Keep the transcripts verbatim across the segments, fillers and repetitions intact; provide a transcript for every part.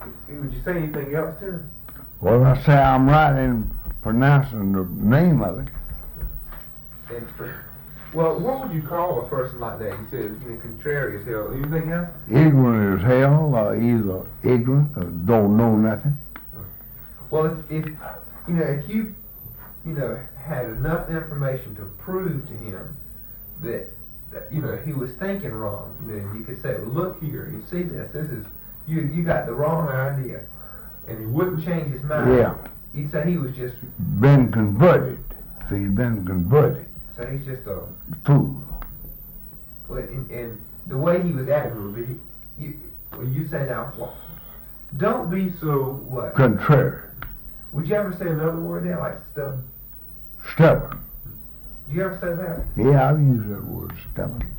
would you say anything else to him? Well, I say I'm right in pronouncing the name of it. And, well, what would you call a person like that? You said, you know, contrary as hell. Anything else? Ignorant as hell, or either ignorant or don't know nothing. Well, if, if you know, if you, you know, had enough information to prove to him that, that you know, he was thinking wrong, you know, you could say, well, look here, you see this, this is, you you got the wrong idea, and he wouldn't change his mind. Yeah. He'd say he was just Been converted. So he's been converted. So he's just a fool. Well, and, and the way he was acting would be, you, well, you say now, well, don't be so what? Contrary. Would you ever say another word there, like stubborn? Stubborn. Do you ever say that? Yeah, I've used that word, stubborn.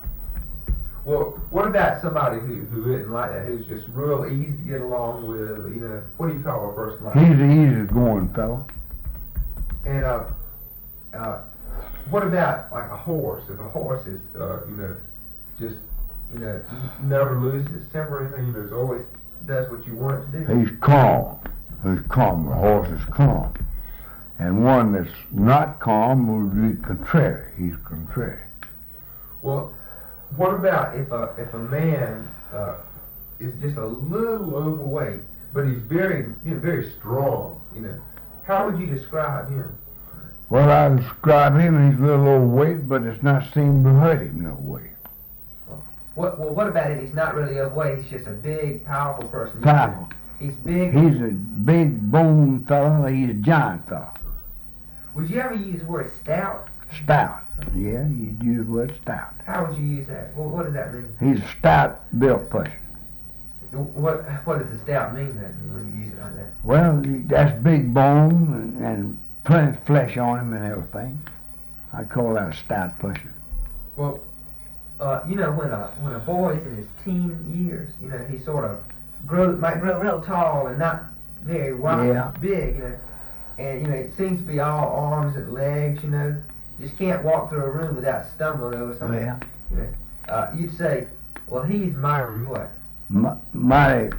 Well, what about somebody who, who isn't like that, who's just real easy to get along with, you know, what do you call a person like that? He's an easy-going fellow. And, uh, uh, what about, like, a horse? If a horse is, uh, you know, just, you know, never loses its temper or anything, you know, it's always does what you want it to do? He's calm. He's calm. The horse is calm. And one that's not calm would be contrary. He's contrary. Well, what about if a if a man uh, is just a little overweight, but he's very you know very strong? You know, how would you describe him? Well, I describe him. He's a little overweight, but it's not seeming to hurt him no way. What well, what about if he's not really overweight? He's just a big, powerful person. Powerful. He's big. He's a big bone fellow. He's a giant fellow. Would you ever use the word stout? Stout. Yeah, you'd use the word stout. How would you use that? Well, what does that mean? He's a stout built person. What what does the stout mean then when you use it like that? Well, that's big bone and, and plenty of flesh on him and everything. I'd call that a stout person. Well, uh, you know, when a when a boy's in his teen years, you know, he sort of grow might grow real tall and not very wide, Yeah. big, you know, and you know it seems to be all arms and legs, you know. Just can't walk through a room without stumbling over something. Yeah. You know, uh, you'd say, well, he's mighty what? M- mighty,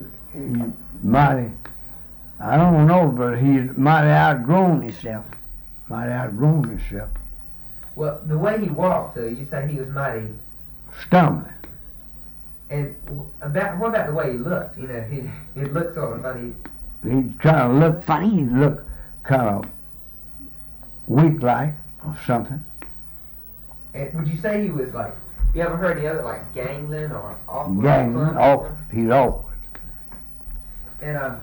mighty. I don't know, but he's mighty outgrown himself. Mighty outgrown himself. Well, the way he walked, though, you say he was mighty. Stumbling. And w- about what about the way he looked? You know, he he looked sort of funny. He kind of looked funny. He looked kind of weak-like or something. And would you say he was like? You ever heard the other like gangling or awkward? Gangling, awkward. He's awkward. And um,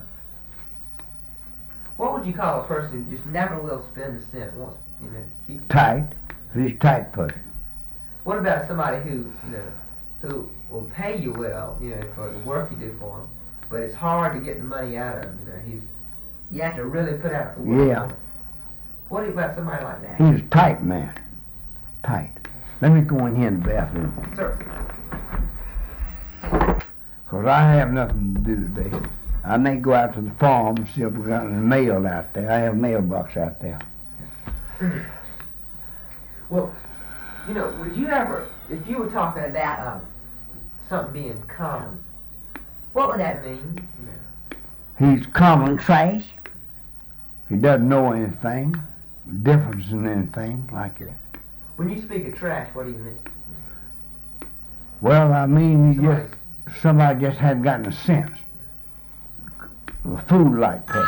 what would you call a person who just never will spend a cent? Wants you know keep Tight. He's a tight person. What about somebody who you know who will pay you well, you know, for the work you do for him, but it's hard to get the money out of him. You know, he's you have to really put out the work. Yeah. For him. What about somebody like that? He's a tight man. Tight. Let me go in here in the bathroom. Sir. Because I have nothing to do today. I may go out to the farm and see if we got any mail out there. I have a mailbox out there. Well, you know, would you ever, if you were talking about um, something being common, what would that mean? He's common trash. He doesn't know anything, difference in anything like that. When you speak of trash, what do you mean? Well, I mean, he Somebody's- just, somebody just hadn't gotten a sense. A fool-like person.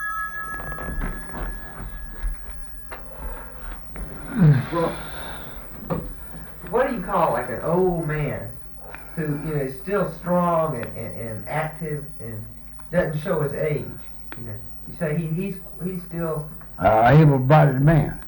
Well, what do you call like an old man who you know is still strong and, and, and active and doesn't show his age? You know, you say he, he's he's still Uh, able-bodied man.